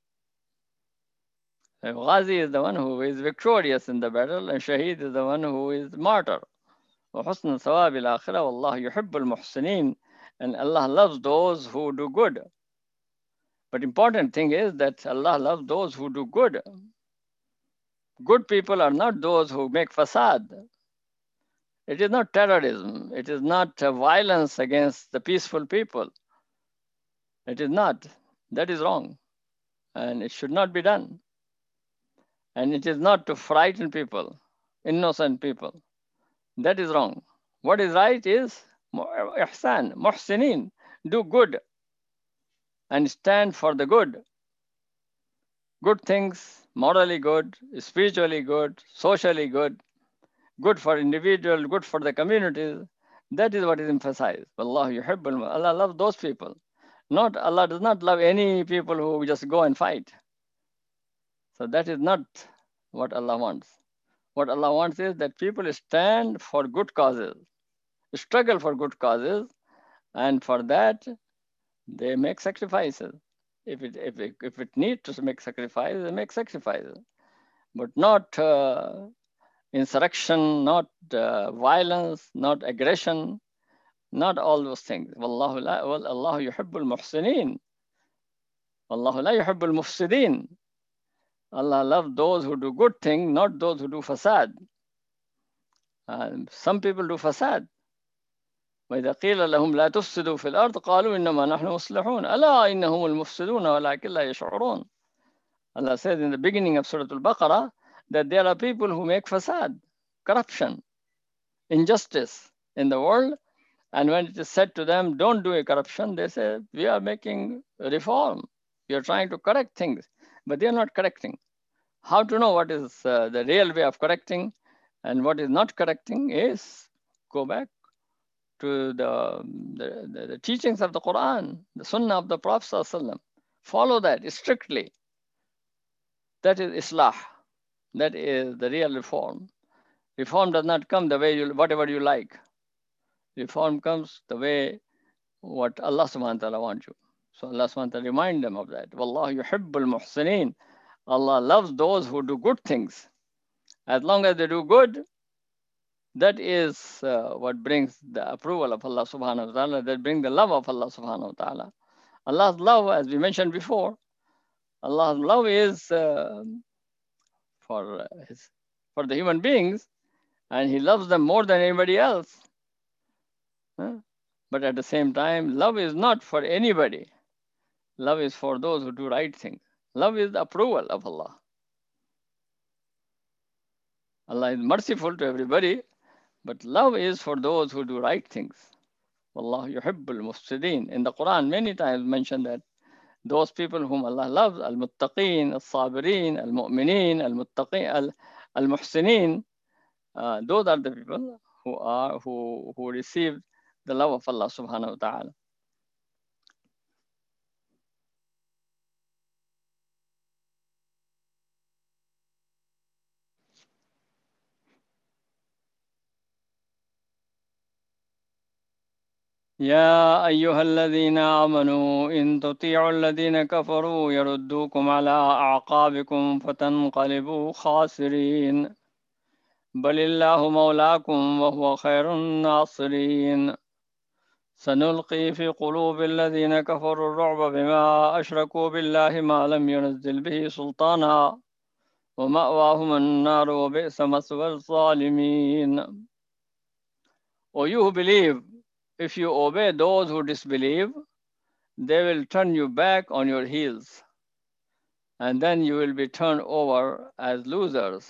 Ghazi is the one who is victorious in the battle, and Shaheed is the one who is martyr. وحسن ثواب الآخرة والله يحب المحسنين, and Allah loves those who do good. But important thing is that Allah loves those who do good. Good people are not those who make fasad. It is not terrorism. It is not violence against the peaceful people. It is not. That is wrong. And it should not be done. And it is not to frighten people, innocent people. That is wrong. What is right is ihsan, muhsinin, do good and stand for the good. Good things, morally good, spiritually good, socially good, good for individual, good for the communities. That is what is emphasized. Allah loves those people. Not Allah does not love any people who just go and fight. So that is not what Allah wants. What Allah wants is that people stand for good causes, struggle for good causes, and for that they make sacrifices. If it needs to make sacrifices, they make sacrifices, but not insurrection, not violence, not aggression, not all those things. Wallahu yuhibbul muhsinin. Wallahu la yuhibbul mufsidin. Allah loves those who do good things, not those who do fasad. Some people do fasad. وإذا قيل لهم لا تفسدوا في الأرض قالوا إنما نحن مصلحون ألا إنهم المفسدون ولكن لا يشعرون. Allah says in the beginning of Surah Al-Baqarah that there are people who make fasad, corruption, injustice in the world. And when it is said to them, don't do a corruption, they say, we are making reform. We are trying to correct things, but they are not correcting. How to know what is the real way of correcting and what is not correcting is go back to the teachings of the Quran, the Sunnah of the Prophet ﷺ. Follow that strictly. That is Islah. That is the real reform. Reform does not come the way whatever you like. Reform comes the way what Allah subhanahu wa ta'ala wants you. So Allah subhanahu wa ta'ala remind them of that. Wallahu yuhibbul muhsinin. Allah loves those who do good things. As long as they do good, that is what brings the approval of Allah subhanahu wa ta'ala, that brings the love of Allah subhanahu wa ta'ala. Allah's love, as we mentioned before, Allah's love is for the human beings, and He loves them more than anybody else. But at the same time, love is not for anybody. Love is for those who do right things. Love is the approval of Allah. Allah is merciful to everybody, but love is for those who do right things. Wallahu yuhibbul mufsidin. In the Quran, many times mentioned that those people whom Allah loves, al-muttaqeen, al-sabirin, al-mu'minin, al-muttaqeen, al-muhsinin, those are the people who received the love of Allah subhanahu wa ta'ala. يا أيها الذين آمنوا إن تطيعوا الذين كفروا يردوكم على أعقابكم فتنقلبوا خاسرين بل الله مولاكم وهو خير الناصرين سنلقي في قلوب الذين كفروا الرعب بما أشركوا بالله ما لم ينزل به سلطانا ومأواهم النار وبئس مثوى الظالمين. O you who believe, if you obey those who disbelieve, they will turn you back on your heels, and then you will be turned over as losers.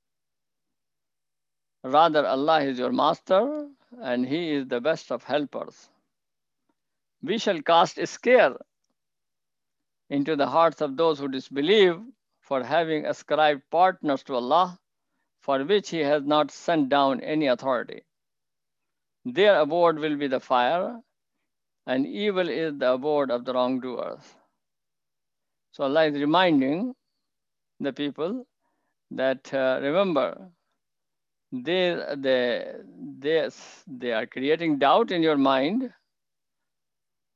Rather, Allah is your master, and He is the best of helpers. We shall cast a scare into the hearts of those who disbelieve for having ascribed partners to Allah, for which He has not sent down any authority. Their abode will be the fire, and evil is the abode of the wrongdoers. So Allah is reminding the people that remember, they are creating doubt in your mind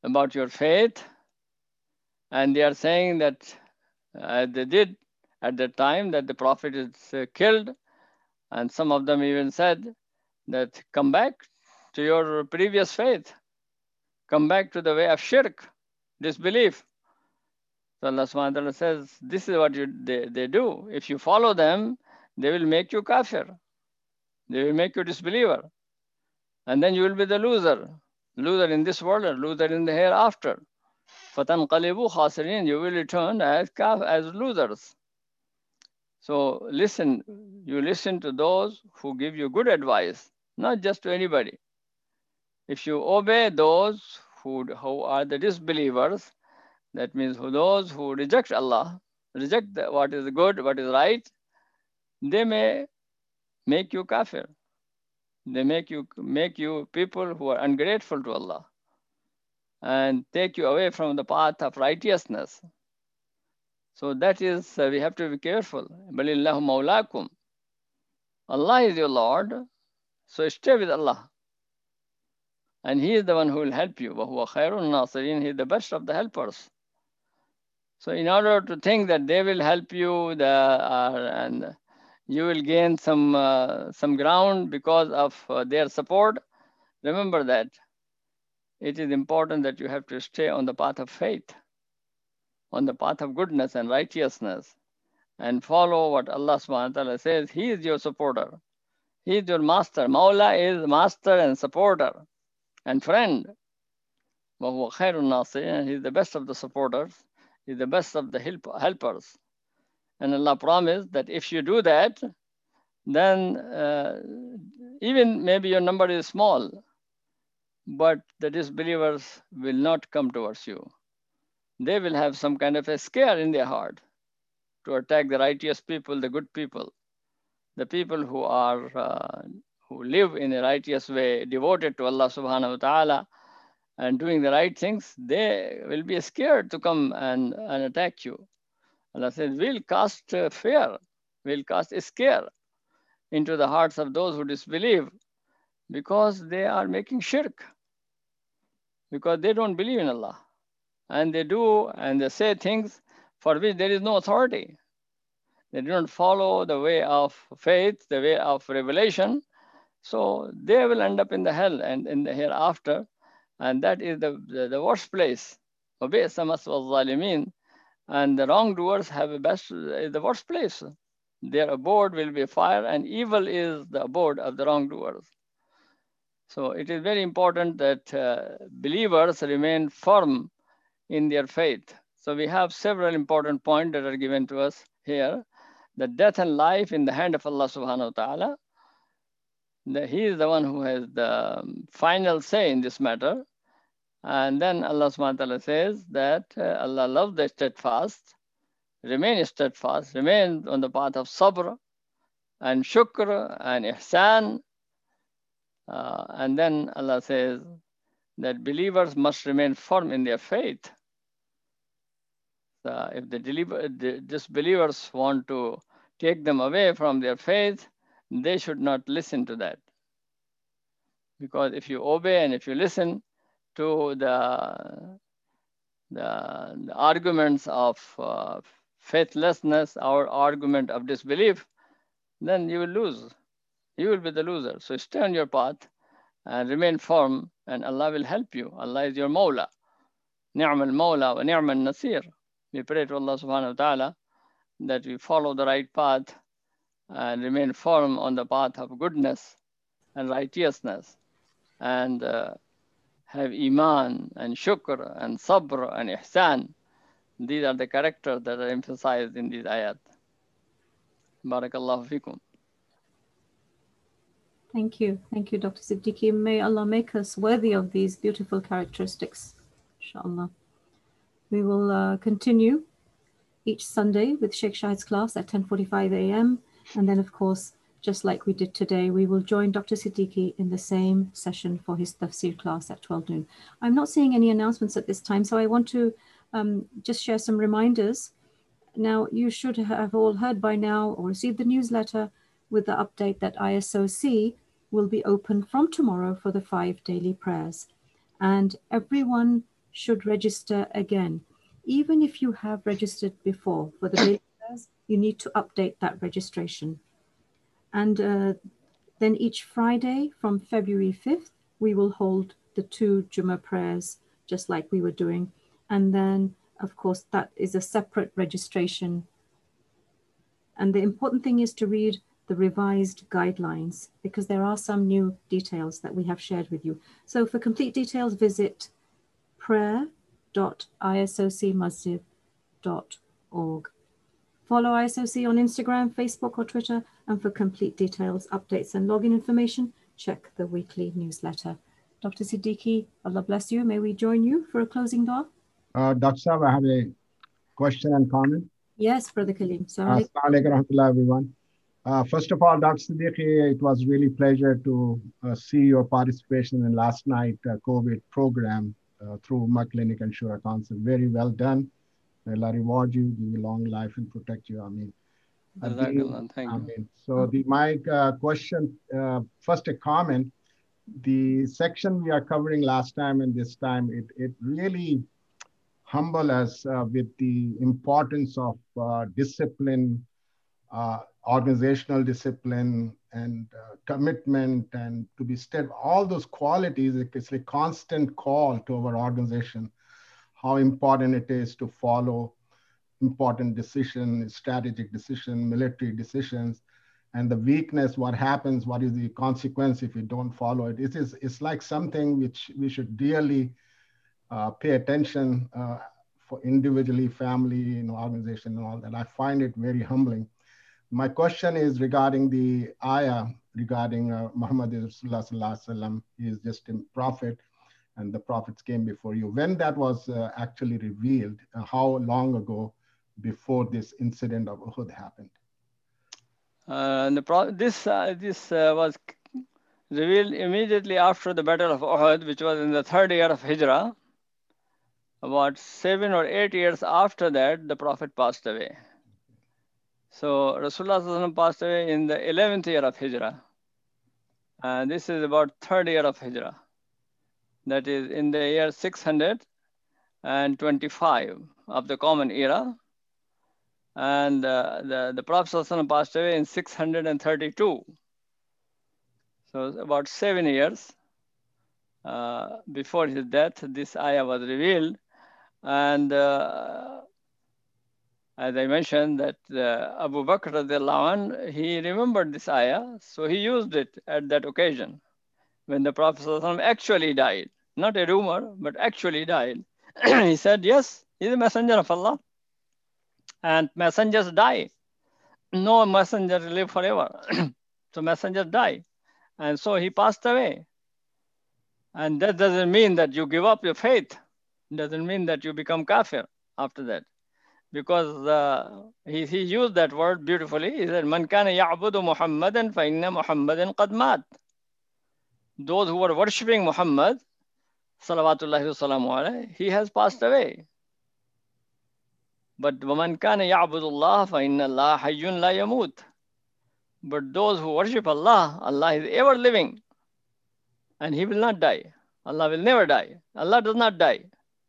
about your faith, and they are saying that they did at the time that the Prophet is killed, and some of them even said that come back to your previous faith, come back to the way of shirk, disbelief. So Allah subhanahu wa ta'ala says, this is what they do. If you follow them, they will make you kafir. They will make you disbeliever. And then you will be the loser. Loser in this world or loser in the hereafter. فَتَنْقَلِبُوا خَاسِرِينَ. You will return as losers. So listen, you listen to those who give you good advice, not just to anybody. If you obey those who are the disbelievers, that means those who reject Allah, reject what is good, what is right, they may make you kafir. They make you people who are ungrateful to Allah and take you away from the path of righteousness. So that is, we have to be careful. Balillahu mawlakum. Allah is your Lord, so stay with Allah. And He is the one who will help you. وَهُوَ خَيْرٌ نَاصِرِينَ. He is the best of the helpers. So in order to think that they will help you and you will gain some ground because of their support, remember that it is important that you have to stay on the path of faith, on the path of goodness and righteousness, and follow what Allah subhanahu wa ta'ala says. He is your supporter. He is your master. Mawla is master and supporter and friend. وَهُوَ خَيْرٌ نَاصِرِينَ. He is the best of the supporters. He is the best of the helpers. And Allah promised that if you do that, then even maybe your number is small, but the disbelievers will not come towards you. They will have some kind of a scare in their heart to attack the righteous people, the good people, the people who live in a righteous way, devoted to Allah subhanahu wa ta'ala and doing the right things. They will be scared to come and attack you. Allah says, we'll cast fear, we'll cast scare into the hearts of those who disbelieve, because they are making shirk, because they don't believe in Allah. And they do and they say things for which there is no authority. They do not follow the way of faith, the way of revelation. So they will end up in the hell and in the hereafter. And that is the worst place. And the wrongdoers have the worst place. Their abode will be fire, and evil is the abode of the wrongdoers. So it is very important that believers remain firm in their faith. So we have several important points that are given to us here. The death and life in the hand of Allah subhanahu wa ta'ala. He is the one who has the final say in this matter. And then Allah subhanahu wa ta'ala says that Allah loves the steadfast, remain on the path of sabr and shukr and ihsan. And then Allah says that believers must remain firm in their faith. If the disbelievers want to take them away from their faith, they should not listen to that. Because if you obey and if you listen to the arguments of faithlessness or argument of disbelief, then you will lose. You will be the loser. So stay on your path and remain firm, and Allah will help you. Allah is your Mawla. Ni'mal Mawla wa ni'mal Nasir. We pray to Allah subhanahu wa ta'ala that we follow the right path and remain firm on the path of goodness and righteousness, and have iman and shukr and sabr and ihsan. These are the characters that are emphasized in these ayat. Barakallahu fikum. Thank you, Dr. Siddiqui. May Allah make us worthy of these beautiful characteristics, inshallah. We will continue each Sunday with Sheikh Shahid's class at 10:45 a.m. And then, of course, just like we did today, we will join Dr. Siddiqui in the same session for his tafsir class at 12 noon. I'm not seeing any announcements at this time, so I want to just share some reminders. Now, you should have all heard by now or received the newsletter with the update that ISOC will be open from tomorrow for the 5 daily prayers. And everyone should register again. Even if you have registered before for the daily prayers, you need to update that registration. And then each Friday from February 5th, we will hold the 2 Jummah prayers, just like we were doing. And then, of course, that is a separate registration. And the important thing is to read the revised guidelines, because there are some new details that we have shared with you. So for complete details, visit prayer.isocmasjid.org. Follow ISOC on Instagram, Facebook, or Twitter. And for complete details, updates, and login information, check the weekly newsletter. Dr. Siddiqui, Allah bless you. May we join you for a closing dua? Dr. Saab, I have a question and comment. Yes, Brother Kaleem. Assalamu Assalamu alaikum, everyone. First of all, Dr. Siddiqui, it was really pleasure to see your participation in last night COVID program through my clinic and Shura Council. Very well done. May Allah reward you, give you long life and protect you. Amin. Thank you. So my question, first a comment. The section we are covering last time and this time, it really humble us with the importance of discipline, organizational discipline, and commitment, and to be steady. All those qualities, it's a constant call to our organization, how important it is to follow important decisions, strategic decisions, military decisions, and the weakness, what happens, what is the consequence if you don't follow it. It's like something which we should really pay attention for individually, family, organization and all that. I find it very humbling. My question is regarding the ayah, regarding Muhammad Rasulullah Sallallahu Alaihi Wasallam. He is just a prophet, and the prophets came before you. When that was actually revealed, how long ago before this incident of Uhud happened? This was revealed immediately after the Battle of Uhud, which was in the 3rd year of Hijrah. About 7 or 8 years after that, the Prophet passed away. So Rasulullah passed away in the 11th year of Hijrah. And this is about 3rd year of Hijrah. That is in the year 625 of the Common Era. And the Prophet passed away in 632. So about 7 years before his death, this ayah was revealed. And as I mentioned, that Abu Bakr radiallahu anh, he remembered this ayah, so he used it at that occasion when the Prophet actually died. Not a rumor, but actually died. He said, yes, he's a messenger of Allah. And messengers die. No messenger live forever. So messengers die. And so he passed away. And that doesn't mean that you give up your faith. It doesn't mean that you become kafir after that. Because he used that word beautifully. He said, Man kana ya'budu Muhammadan fa inna Muhammadan qad mat. Those who were worshipping Muhammad, salawatullahi wa salamu alayhi, he has passed away. But وَمَنْ كَانَ يَعْبُدُ اللَّهَ فَإِنَّ اللَّهَ حَيٌّ لَا يَمُوتُ. But those who worship Allah, Allah is ever living. And he will not die. Allah will never die. Allah does not die.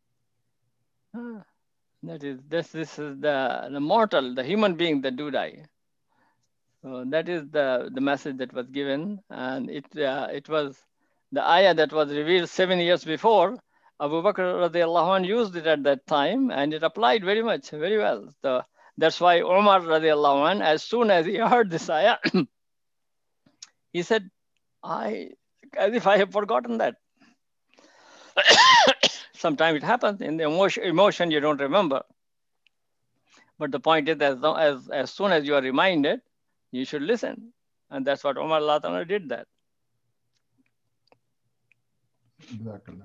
This is the mortal, the human being that do die. So that is the message that was given. And it was the ayah that was revealed 7 years before. Abu Bakr radiallahu anh used it at that time, and it applied very much, very well. So that's why Umar radiallahu anh, as soon as he heard this ayah, he said, as if I have forgotten that. Sometimes it happens in the emotion you don't remember. But the point is, as soon as you are reminded, you should listen. And that's what Umar radiallahu did that. Exactly.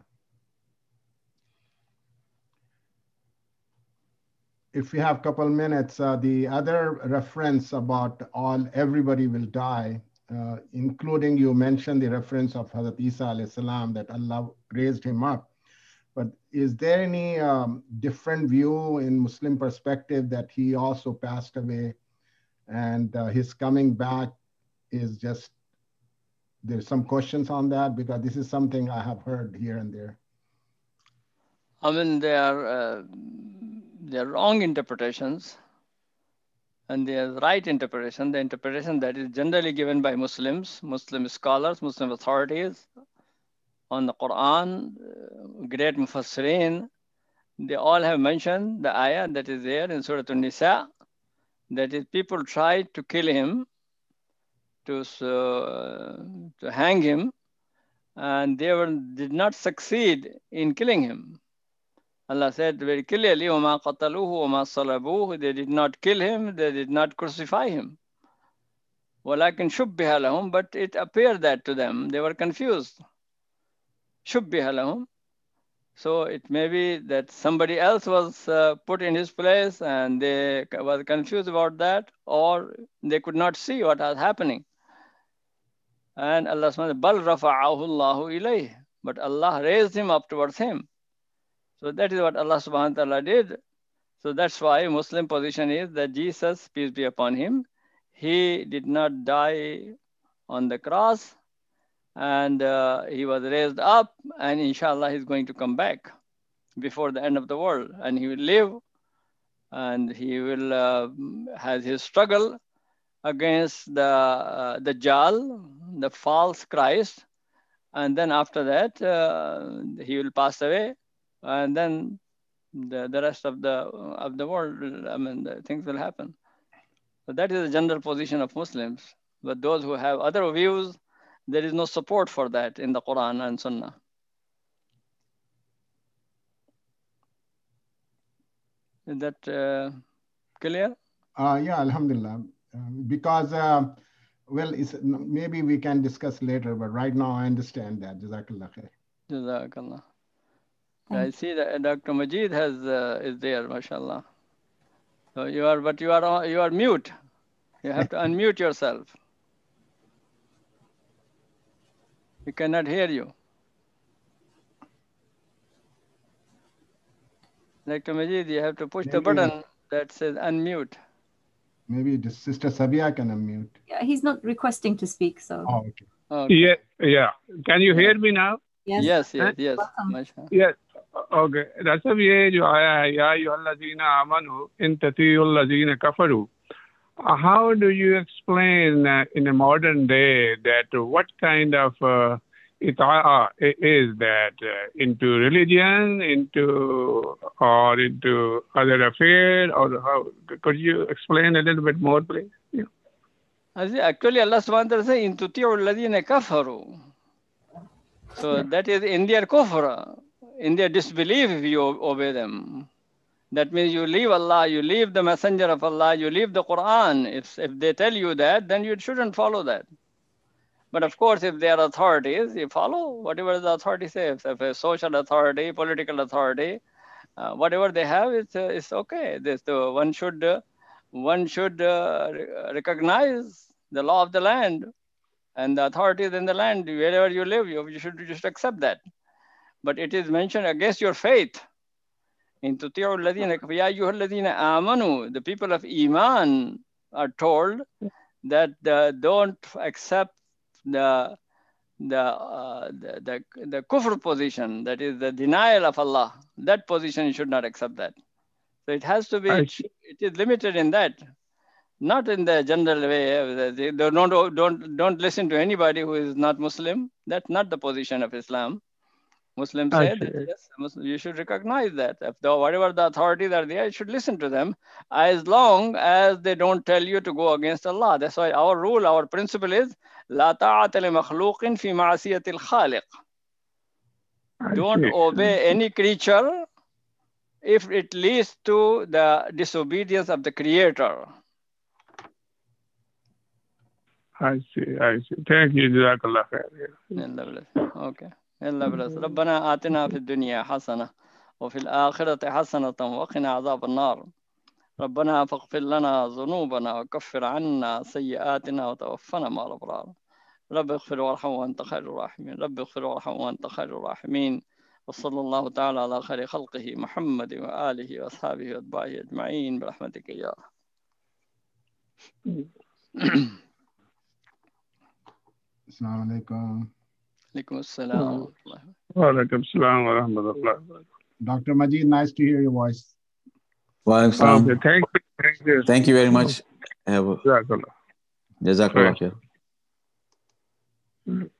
If we have a couple minutes, the other reference about everybody will die, including you mentioned the reference of Hazrat Isa alayhi salam, that Allah raised him up. But is there any different view in Muslim perspective that he also passed away and his coming back is just, there's some questions on that, because this is something I have heard here and there. I mean, they are wrong interpretations, and they are right interpretation. The interpretation that is generally given by Muslims, Muslim scholars, Muslim authorities on the Quran, great Mufassirin, they all have mentioned the ayah that is there in Surah An-Nisa, that is, people tried to kill him, to hang him, and they did not succeed in killing him. Allah said very clearly, وَمَا قَتَلُوهُ وَمَا صَلَبُوهُ, they did not kill him, they did not crucify him. وَلَكِنْ شُبِّهَ لَهُم, but it appeared that to them, they were confused. شُبِّهَ لَهُم. So it may be that somebody else was put in his place and they were confused about that, or they could not see what was happening. And Allah says, بَلْ رَفَعَهُ اللَّهُ إِلَيْهِ, but Allah raised him up towards him. So that is what Allah subhanahu wa ta'ala did. So that's why Muslim position is that Jesus, peace be upon him, he did not die on the cross, and he was raised up, and inshallah he's going to come back before the end of the world, and he will live, and he will have his struggle against the Dajjal, the false Christ, and then after that he will pass away, and then the rest of the world, I mean, the things will happen. So that is the general position of Muslims. But those who have other views, there is no support for that in the Quran and Sunnah. Is that clear? Yeah, Alhamdulillah. Because, well, maybe we can discuss later, but right now I understand that. Jazakallah khair. Jazakallah. I see that Dr. Majid is there, mashallah. So you are mute. You have to unmute yourself. We cannot hear you. Dr. Majid, you have to push the button that says unmute. Maybe the Sister Sabia can unmute. Yeah, he's not requesting to speak, so. Oh, okay. Okay. Yeah. Can you hear me now? Yes. Yes. Welcome. Yes. Okay. That's why ये जो आया है या अय्युहल्लज़ीना आमनू इन ततीउल्लज़ीना कफरू. How do you explain in a modern day that what kind of ita'a is that into religion, into other affair, or how? Could you explain a little bit more, please? Yeah. Actually, Allah subhanahu wa ta'ala says, in tuti'ul ladhina kafaru. So that is in their kufr, in their disbelief if you obey them. That means you leave Allah, you leave the messenger of Allah, you leave the Quran. If they tell you that, then you shouldn't follow that. But of course, if they are authorities, you follow whatever the authority says. If a social authority, political authority, whatever they have, it's okay. One should recognize the law of the land and the authorities in the land. Wherever you live, you should just accept that. But it is mentioned against your faith. In tuti'u alladhina ya ayyuhal ladhina amanu, the people of Iman are told that don't accept the kufr position, that is the denial of Allah. That position you should not accept that. So it has to be, it is limited in that, not in the general way. Don't listen to anybody who is not Muslim. That's not the position of Islam. Muslims say that yes, you should recognize that. Whatever the authorities are there, you should listen to them as long as they don't tell you to go against Allah. That's why our rule, our principle is لا طاعة لمخلوق في معصية الخالق. Don't obey any creature if it leads to the disobedience of the Creator. I see. Thank you. Jazakallah khair. Okay. ربنا آتنا في الدنيا حسنة وفي الآخرة حسنة وقنا عذاب النار. ربنا فاغفر لنا ذنوبنا وكفر عنا سيئاتنا وتوفنا مع الأبرار. رب اغفر وارحم وأنت خير الراحمين. رب اغفر وارحم وأنت خير الراحمين. وصلى الله تعالى على خير خلقه محمد وآله وأصحابه وأتباعه أجمعين برحمتك يا Assalamu alaikum. عليكم السلام ورحمة الله. وعليكم السلام ورحمة الله. Dr. Majid, nice to hear your voice. Okay, thank you. Thank you very much. Jazakallah. Jazakallah khair.